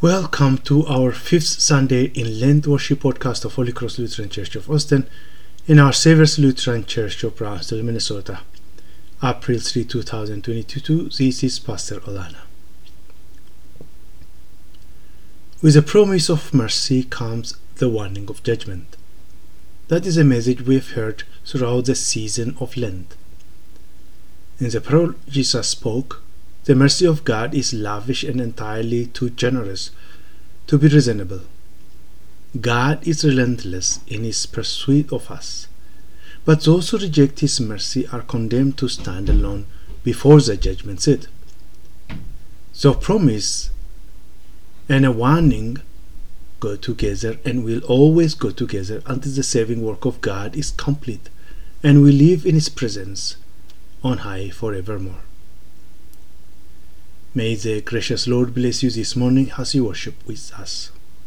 Welcome to our fifth Sunday in Lent worship podcast of Holy Cross Lutheran Church of Austin in our Saviour's Lutheran Church of Brownsville, Minnesota, April 3, 2022. This is Pastor Olana. With the promise of mercy comes the warning of judgment. That is a message we have heard throughout the season of Lent. In the parable Jesus spoke, the mercy of God is lavish and entirely too generous to be reasonable. God is relentless in His pursuit of us, but those who reject His mercy are condemned to stand alone before the judgment seat. The promise and a warning go together and will always go together until the saving work of God is complete and we live in His presence on high forevermore. May the gracious Lord bless you this morning as you worship with us.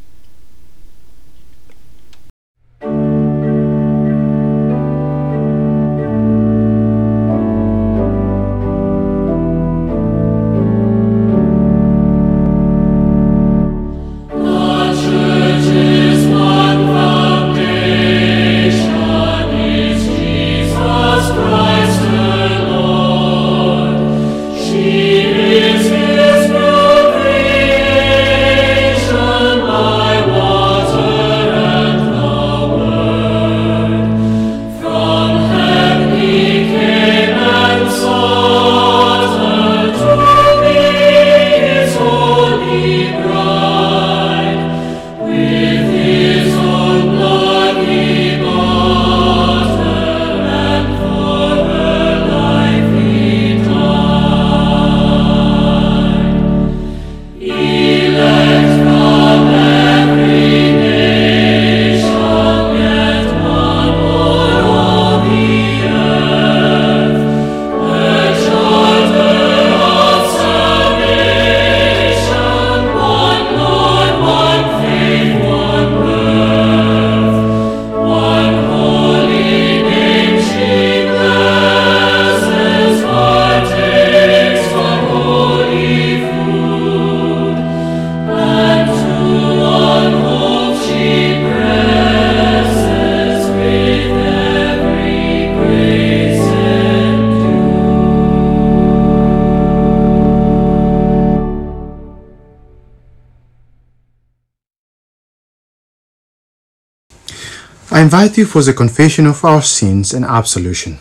I invite you for the confession of our sins and absolution.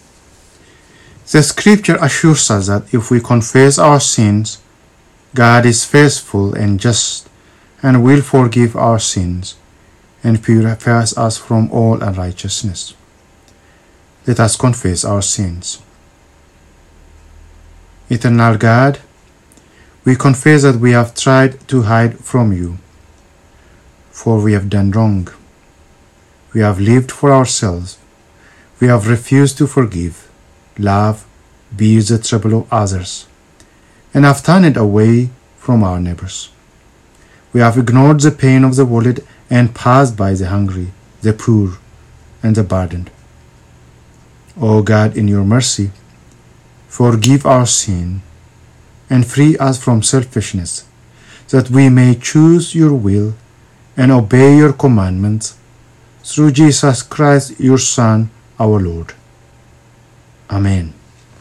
The scripture assures us that if we confess our sins, God is faithful and just and will forgive our sins and purify us from all unrighteousness. Let us confess our sins. Eternal God, we confess that we have tried to hide from you, for we have done wrong. We have lived for ourselves. We have refused to forgive, love, bear the trouble of others, and have turned away from our neighbors. We have ignored the pain of the world and passed by the hungry, the poor, and the burdened. O God, in your mercy, forgive our sin and free us from selfishness, that we may choose your will and obey your commandments through Jesus Christ, your Son, our Lord. Amen.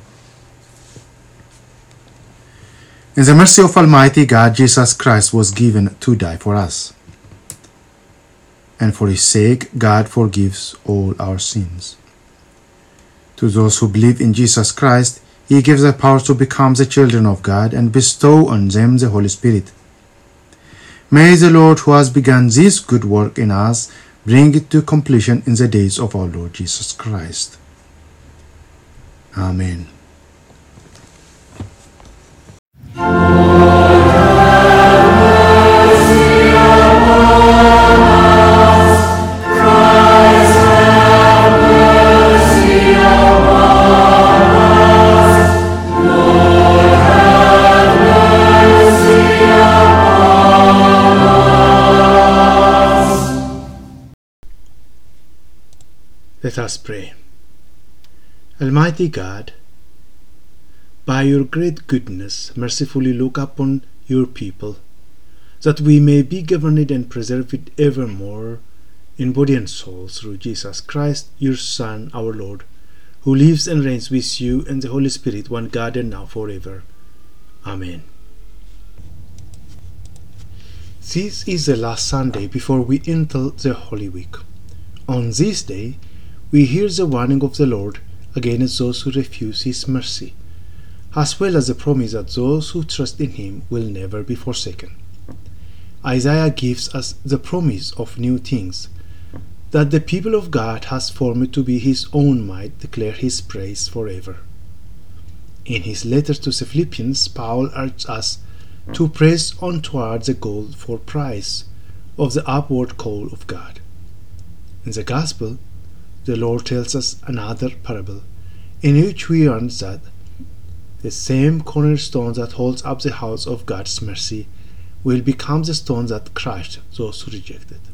In the mercy of Almighty God, Jesus Christ was given to die for us. And for His sake, God forgives all our sins. To those who believe in Jesus Christ, He gives the power to become the children of God and bestow on them the Holy Spirit. May the Lord, who has begun this good work in us, bring it to completion in the days of our Lord Jesus Christ. Amen. Let us pray. Almighty God, by your great goodness, mercifully look upon your people, that we may be governed and preserved evermore in body and soul through Jesus Christ, your Son, our Lord, who lives and reigns with you and the Holy Spirit, one God, and now forever. Amen. This is the last Sunday before we enter the Holy Week. On this day, we hear the warning of the Lord against those who refuse His mercy, as well as the promise that those who trust in Him will never be forsaken. Isaiah gives us the promise of new things, that the people of God has formed to be His own might declare His praise forever. In his letter to the Philippians, Paul urges us to press on towards the goal for prize of the upward call of God. In the Gospel, the Lord tells us another parable, in which we learn that the same cornerstone that holds up the house of God's mercy will become the stone that crushed those who reject it.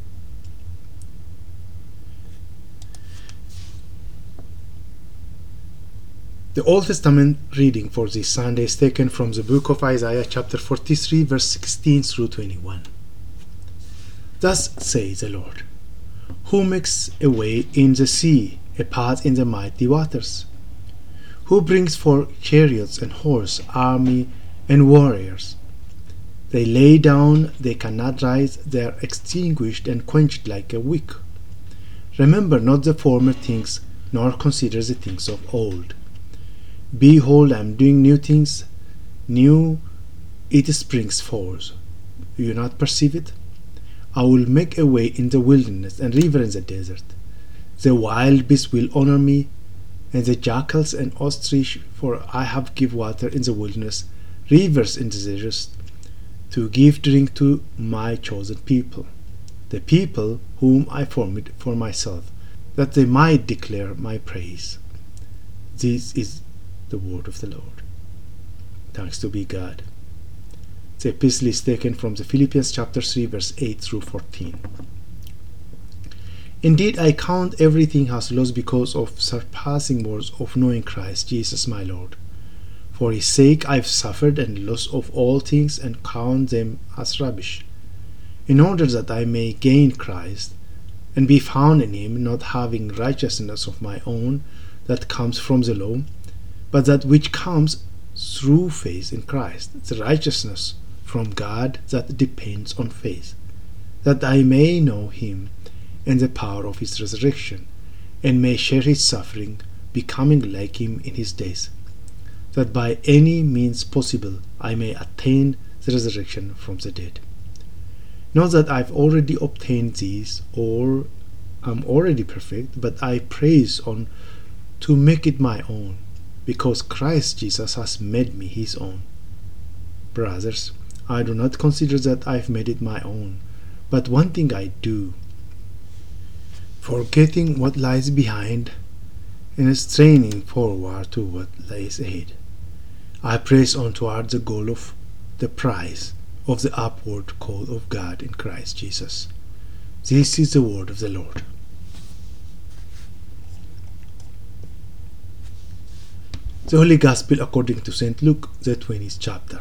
The Old Testament reading for this Sunday is taken from the book of Isaiah chapter 43 verse 16 through 21. Thus says the Lord, who makes a way in the sea, a path in the mighty waters, who brings forth chariots and horse, army and warriors. They lay down, they cannot rise, they are extinguished and quenched like a wick. Remember not the former things, nor consider the things of old. Behold, I am doing new things, new it springs forth. Do you not perceive it? I will make a way in the wilderness and river in the desert. The wild beasts will honor me, and the jackals and ostrich, for I have give water in the wilderness, rivers in the desert, to give drink to my chosen people, the people whom I formed for myself, that they might declare my praise. This is the word of the Lord. Thanks to be God. The epistle is taken from the Philippians chapter 3 verse 8 through 14. Indeed, I count everything as loss because of surpassing words of knowing Christ Jesus my Lord. For his sake I have suffered and loss of all things and count them as rubbish, in order that I may gain Christ and be found in him, not having righteousness of my own that comes from the law, but that which comes through faith in Christ, the righteousness from God that depends on faith, that I may know him and the power of his resurrection, and may share his suffering, becoming like him in his death, that by any means possible I may attain the resurrection from the dead. Not that I've already obtained these, or am already perfect, but I press on to make it my own, because Christ Jesus has made me his own. Brothers, I do not consider that I've made it my own, but one thing I do, forgetting what lies behind and straining forward to what lies ahead, I press on toward the goal of the prize of the upward call of God in Christ Jesus. This is the word of the Lord. The Holy Gospel according to St. Luke, the 20th chapter.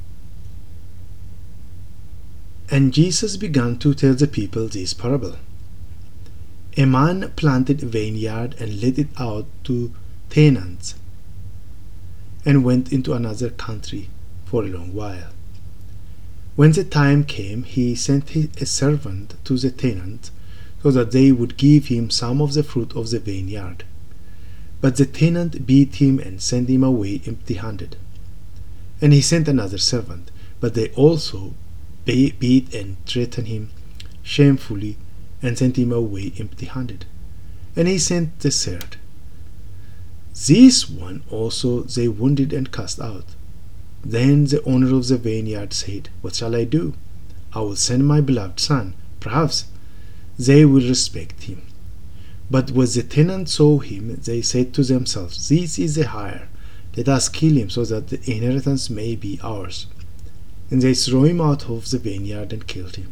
And Jesus began to tell the people this parable. A man planted a vineyard and let it out to tenants, and went into another country for a long while. When the time came, he sent a servant to the tenant, so that they would give him some of the fruit of the vineyard. But the tenant beat him and sent him away empty-handed. And he sent another servant, but they also beat and threatened him shamefully and sent him away empty-handed. And he sent the third. This one also they wounded and cast out. Then the owner of the vineyard said, What shall I do? I will send my beloved son. Perhaps they will respect him. But when the tenants saw him, they said to themselves, This is the heir. Let us kill him, so that the inheritance may be ours. And they threw him out of the vineyard and killed him.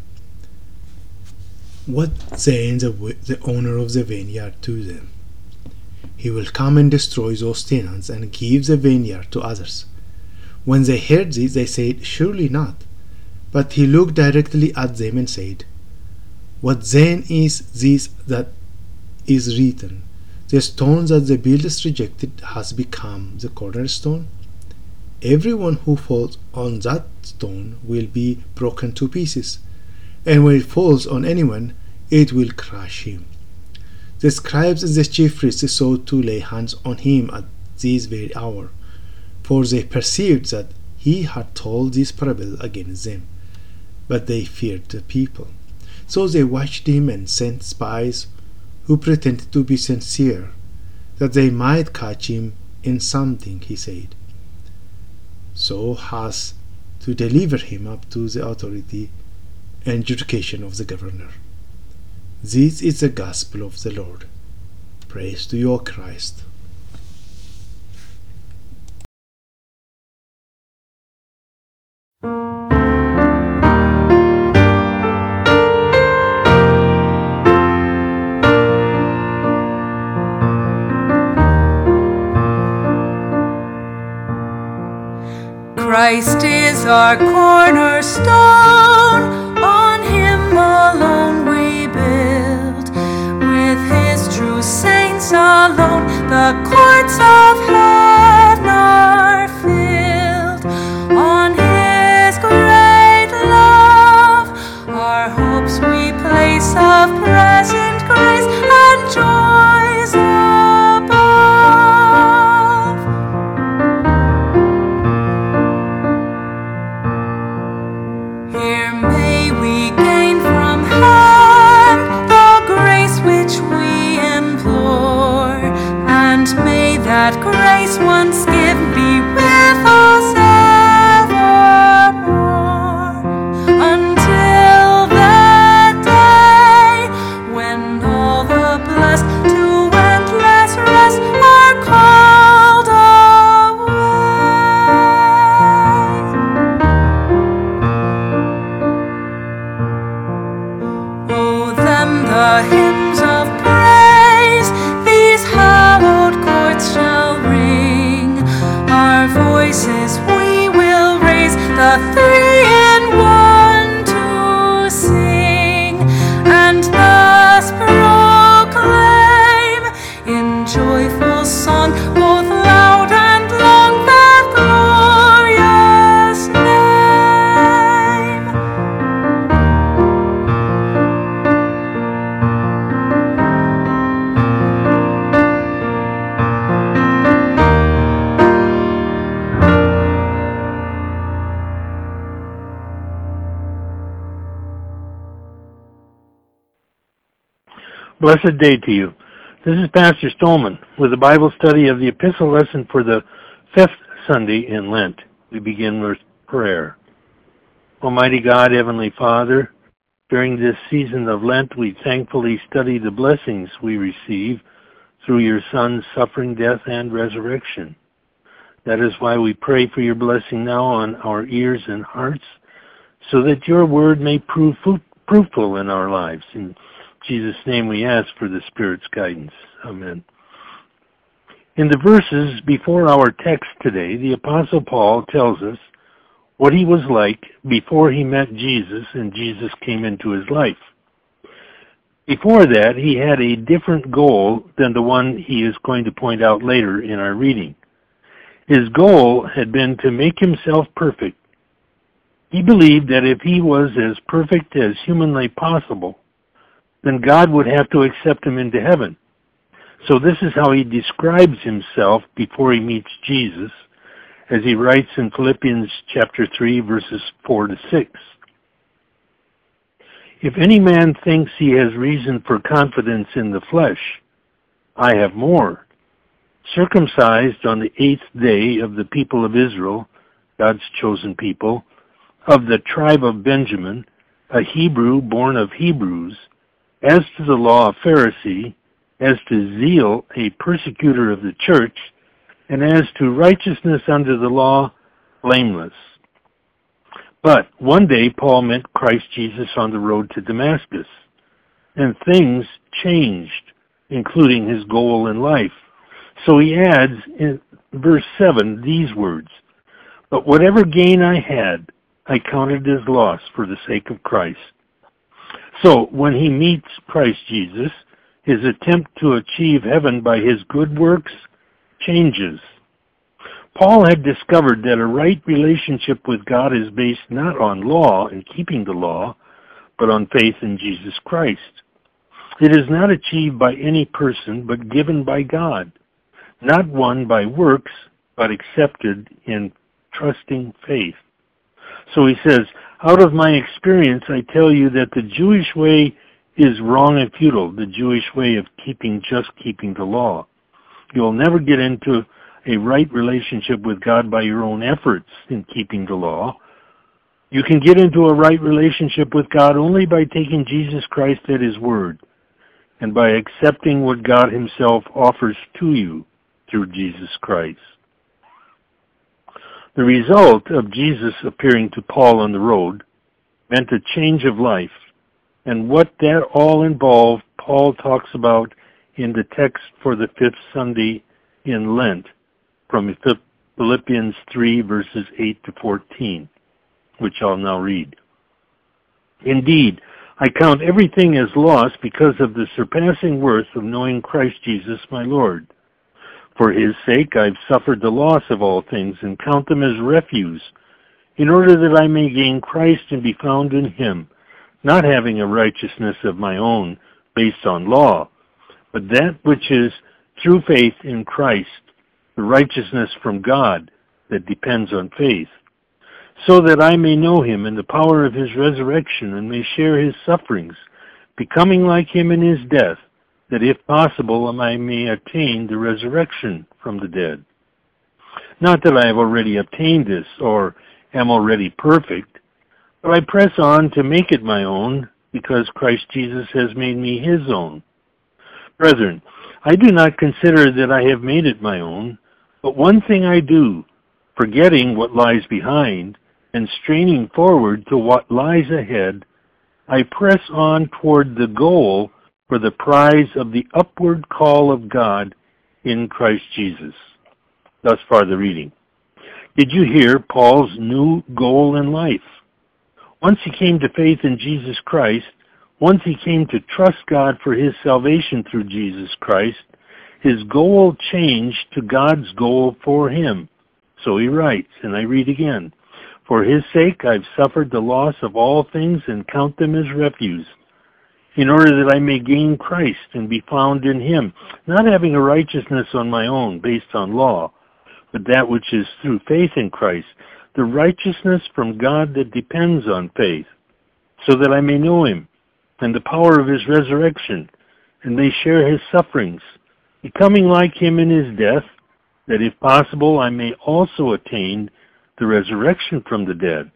What then the owner of the vineyard to them? He will come and destroy those tenants and give the vineyard to others. When they heard this, they said, Surely not. But he looked directly at them and said, "What then is this that is written? The stone that the builders rejected has become the cornerstone. Everyone who falls on that stone will be broken to pieces, and when it falls on anyone, it will crush him." The scribes and the chief priests sought to lay hands on him at this very hour, for they perceived that he had told this parable against them. But they feared the people. So they watched him and sent spies who pretended to be sincere, that they might catch him in something he said, so as to deliver him up to the authority and judication of the governor. This is the gospel of the Lord. Praise to you, O Christ. Christ is our cornerstone, on him alone we build. With his true saints alone, the courts of heaven are filled. On his great love, our hopes we place of present grace and joys above. Here may we gain from heaven the grace which we implore, and may that grace once given be with us evermore, until that day when all the blessed to endless rest are called away. Oh, then the hymns of praise these hallowed courts shall ring. Our voices we will raise, the three in one to sing, and thus proclaim in joyful song, both loud and long, that glorious name. Blessed day to you. This is Pastor Stolman with a Bible study of the epistle lesson for the 5th Sunday in Lent. We begin with prayer. Almighty God, Heavenly Father, during this season of Lent, we thankfully study the blessings we receive through your Son's suffering, death, and resurrection. That is why we pray for your blessing now on our ears and hearts, so that your word may prove fruitful in our lives. In Jesus' name we ask for the Spirit's guidance. Amen. In the verses before our text today, the Apostle Paul tells us what he was like before he met Jesus and Jesus came into his life. Before that, he had a different goal than the one he is going to point out later in our reading. His goal had been to make himself perfect. He believed that if he was as perfect as humanly possible, then God would have to accept him into heaven. So this is how he describes himself before he meets Jesus, as he writes in Philippians chapter 3, verses 4 to 6. If any man thinks he has reason for confidence in the flesh, I have more. Circumcised on the 8th day of the people of Israel, God's chosen people, of the tribe of Benjamin, a Hebrew born of Hebrews, as to the law, a Pharisee, as to zeal, a persecutor of the church, and as to righteousness under the law, blameless. But one day Paul met Christ Jesus on the road to Damascus, and things changed, including his goal in life. So he adds in verse 7 these words, "But whatever gain I had, I count it as loss for the sake of Christ. So, when he meets Christ Jesus, his attempt to achieve heaven by his good works changes. Paul had discovered that a right relationship with God is based not on law and keeping the law, but on faith in Jesus Christ. It is not achieved by any person, but given by God, not won by works, but accepted in trusting faith. So he says, out of my experience, I tell you that the Jewish way is wrong and futile, the Jewish way of keeping the law. You will never get into a right relationship with God by your own efforts in keeping the law. You can get into a right relationship with God only by taking Jesus Christ at his word and by accepting what God himself offers to you through Jesus Christ. The result of Jesus appearing to Paul on the road meant a change of life, and what that all involved, Paul talks about in the text for the fifth Sunday in Lent, from Philippians 3, verses 8 to 14, which I'll now read. Indeed, I count everything as loss because of the surpassing worth of knowing Christ Jesus my Lord. For his sake I've suffered the loss of all things and count them as refuse, in order that I may gain Christ and be found in him, not having a righteousness of my own based on law, but that which is through faith in Christ, the righteousness from God that depends on faith, so that I may know him and the power of his resurrection and may share his sufferings, becoming like him in his death, that if possible I may attain the resurrection from the dead. Not that I have already obtained this or am already perfect, but I press on to make it my own, because Christ Jesus has made me his own. Brethren, I do not consider that I have made it my own, but one thing I do, forgetting what lies behind and straining forward to what lies ahead, I press on toward the goal for the prize of the upward call of God in Christ Jesus. Thus far the reading. Did you hear Paul's new goal in life? Once he came to faith in Jesus Christ, once he came to trust God for his salvation through Jesus Christ, his goal changed to God's goal for him. So he writes, and I read again, for his sake I've suffered the loss of all things and count them as refuse, in order that I may gain Christ and be found in him, not having a righteousness on my own based on law, but that which is through faith in Christ, the righteousness from God that depends on faith, so that I may know him and the power of his resurrection, and may share his sufferings, becoming like him in his death, that if possible I may also attain the resurrection from the dead.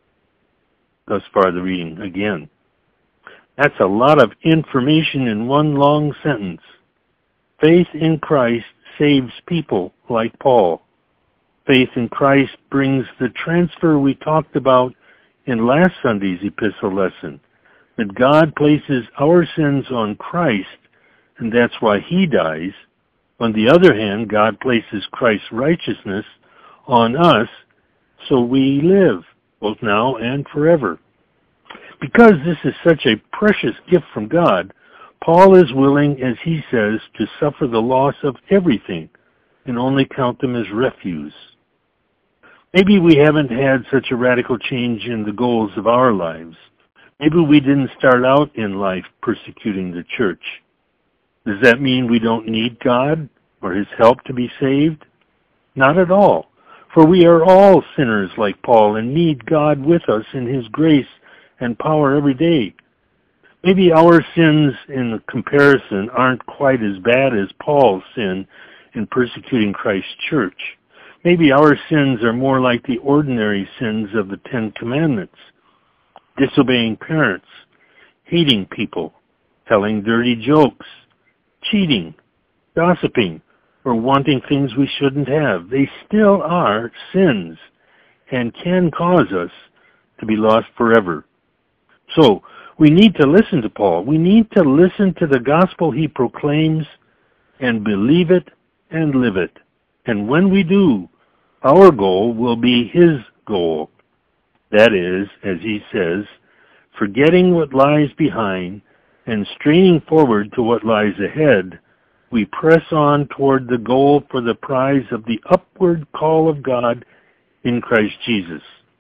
Thus far the reading again. That's a lot of information in one long sentence. Faith in Christ saves people like Paul. Faith in Christ brings the transfer we talked about in last Sunday's epistle lesson, that God places our sins on Christ, and that's why he dies. On the other hand, God places Christ's righteousness on us, so we live, both now and forever. Because this is such a precious gift from God, Paul is willing, as he says, to suffer the loss of everything and only count them as refuse. Maybe we haven't had such a radical change in the goals of our lives. Maybe we didn't start out in life persecuting the church. Does that mean we don't need God or his help to be saved? Not at all, for we are all sinners like Paul and need God with us in his grace and power every day. Maybe our sins in comparison aren't quite as bad as Paul's sin in persecuting Christ's church. Maybe our sins are more like the ordinary sins of the Ten Commandments: disobeying parents, hating people, telling dirty jokes, cheating, gossiping, or wanting things we shouldn't have. They still are sins and can cause us to be lost forever. So, we need to listen to Paul. We need to listen to the gospel he proclaims and believe it and live it. And when we do, our goal will be his goal. That is, as he says, forgetting what lies behind and straining forward to what lies ahead, we press on toward the goal for the prize of the upward call of God in Christ Jesus.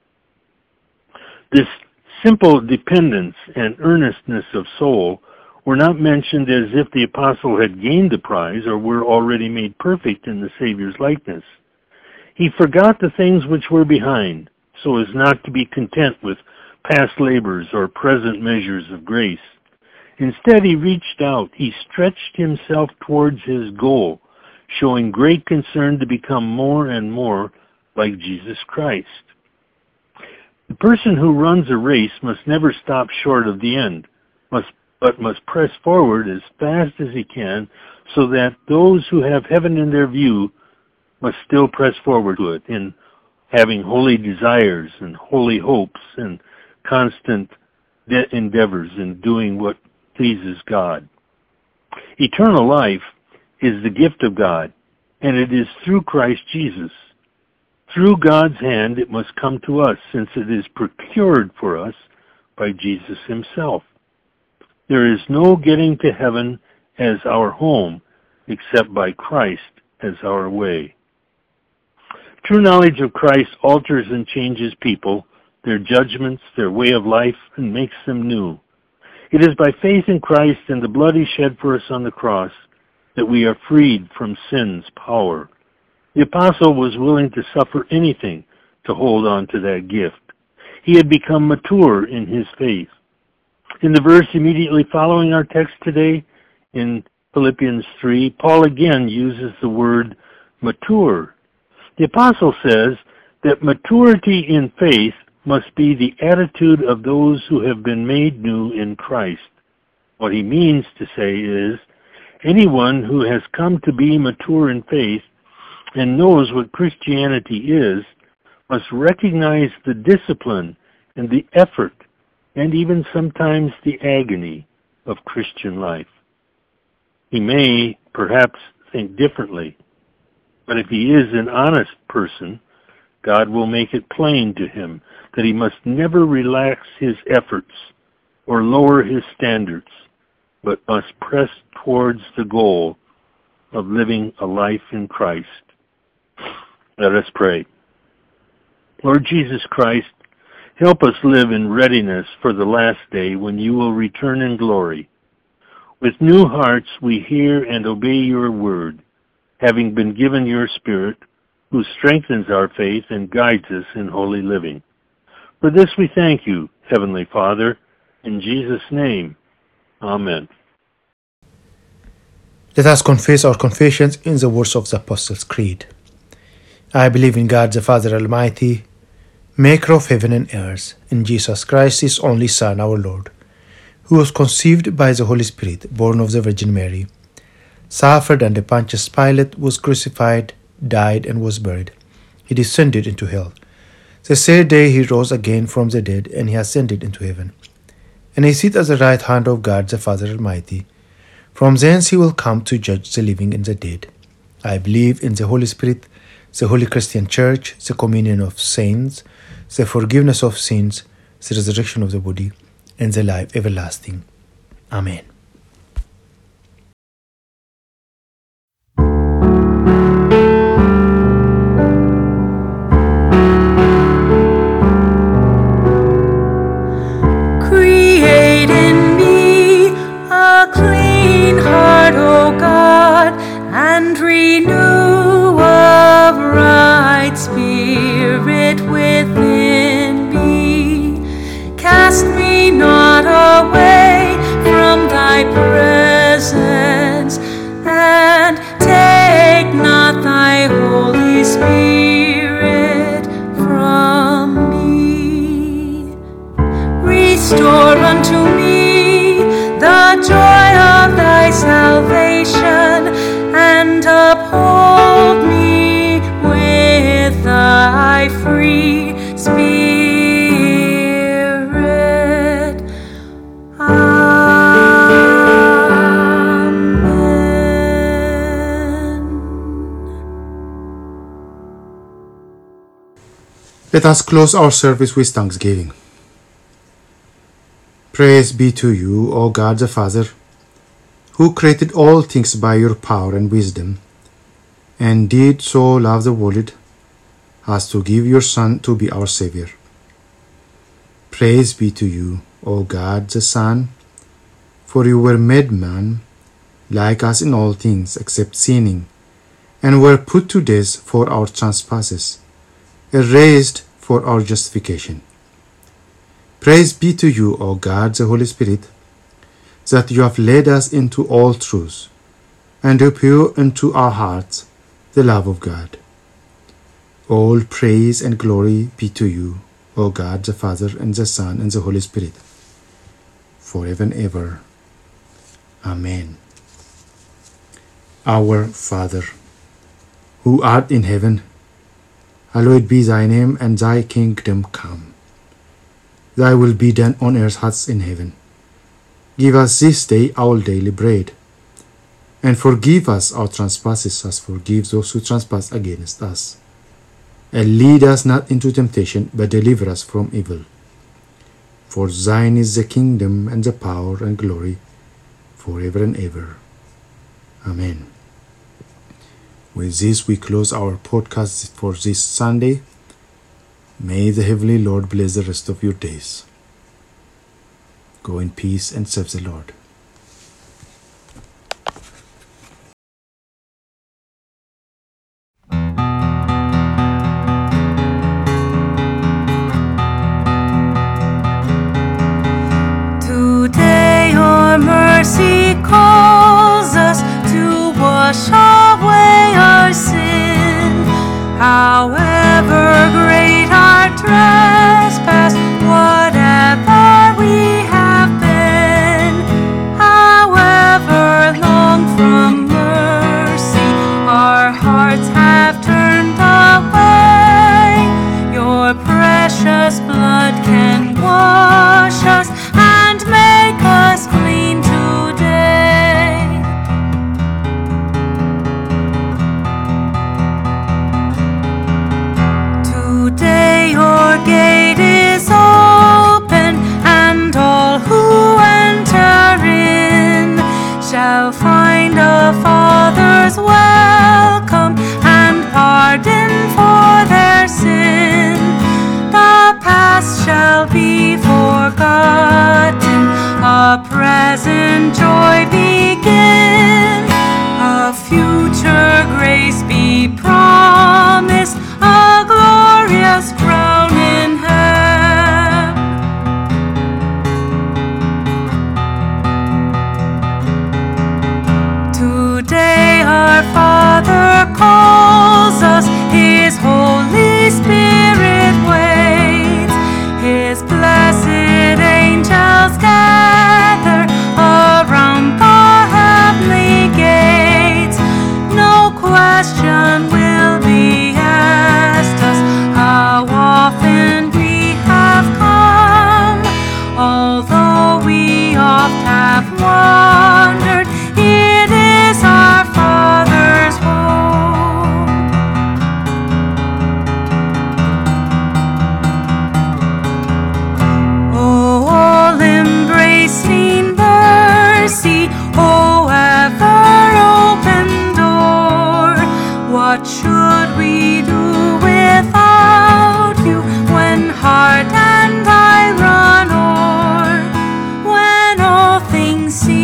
This simple dependence and earnestness of soul were not mentioned as if the apostle had gained the prize or were already made perfect in the Savior's likeness. He forgot the things which were behind, so as not to be content with past labors or present measures of grace. Instead, he reached out, he stretched himself towards his goal, showing great concern to become more and more like Jesus Christ. The person who runs a race must never stop short of the end, but must press forward as fast as he can, so that those who have heaven in their view must still press forward to it in having holy desires and holy hopes and constant endeavors in doing what pleases God. Eternal life is the gift of God, and it is through Christ Jesus. Through God's hand it must come to us, since it is procured for us by Jesus himself. There is no getting to heaven as our home except by Christ as our way. True knowledge of Christ alters and changes people, their judgments, their way of life, and makes them new. It is by faith in Christ and the blood he shed for us on the cross that we are freed from sin's power. The apostle was willing to suffer anything to hold on to that gift. He had become mature in his faith. In the verse immediately following our text today, in Philippians 3, Paul again uses the word mature. The apostle says that maturity in faith must be the attitude of those who have been made new in Christ. What he means to say is, anyone who has come to be mature in faith and knows what Christianity is must recognize the discipline and the effort and even sometimes the agony of Christian life. He may perhaps think differently, but if he is an honest person, God will make it plain to him that he must never relax his efforts or lower his standards, but must press towards the goal of living a life in Christ. Let us pray. Lord Jesus Christ, help us live in readiness for the last day when you will return in glory. With new hearts we hear and obey your word, having been given your Spirit, who strengthens our faith and guides us in holy living. For this we thank you, Heavenly Father, in Jesus' name. Amen. Let us confess our confessions in the words of the Apostles' Creed. I believe in God the Father Almighty, maker of heaven and earth, in Jesus Christ, his only Son, our Lord, who was conceived by the Holy Spirit, born of the Virgin Mary, suffered under Pontius Pilate, was crucified, died, and was buried. He descended into hell. The third day he rose again from the dead, and he ascended into heaven. And he sits at the right hand of God the Father Almighty. From thence he will come to judge the living and the dead. I believe in the Holy Spirit, the Holy Christian Church, the communion of saints, the forgiveness of sins, the resurrection of the body, and the life everlasting. Amen. Create in me a clean heart, O God, and renew a right spirit within me. Cast me not away from thy presence, and take not thy Holy Spirit from me. Restore unto me the joy of thy salvation, and uphold me with thy free Spirit. Amen. Let us close our service with thanksgiving. Praise be to you, O God the Father, who created all things by your power and wisdom, and did so love the world as to give your Son to be our Savior. Praise be to you, O God the Son, for you were made man, like us in all things except sinning, and were put to death for our trespasses, and raised for our justification. Praise be to you, O God the Holy Spirit, that you have led us into all truth, and you pour into our hearts the love of God. All praise and glory be to you, O God the Father, and the Son, and the Holy Spirit, forever and ever. Amen. Our Father, who art in heaven, hallowed be thy name, and thy kingdom come. Thy will be done on earth as in heaven. Give us this day our daily bread, and forgive us our trespasses as forgive those who trespass against us. And lead us not into temptation, but deliver us from evil. For thine is the kingdom, and the power, and glory, forever and ever. Amen. With this, we close our podcast for this Sunday. May the Heavenly Lord bless the rest of your days. Go in peace and serve the Lord. Today your mercy calls us to wash away our sin. However great our trespass, whatever we have been, however long from mercy our hearts have turned away, your precious blood can wash us and make us clean today. Today your gate is open, and all who enter in shall find a Father's welcome and pardon for their sin. The past shall be forgotten, a present joy begin, a future grace be promised, a glorious crown in heaven. Today our Father calls us, His Holy Spirit waits, His blessed angels gather around the heavenly gates. No question will be asked us how often we have come, although we oft have wandered, it is our Father's home. Oh, all-embracing mercy, oh, ever-open door, what should we do without you when heart and I run o'er, when all things seem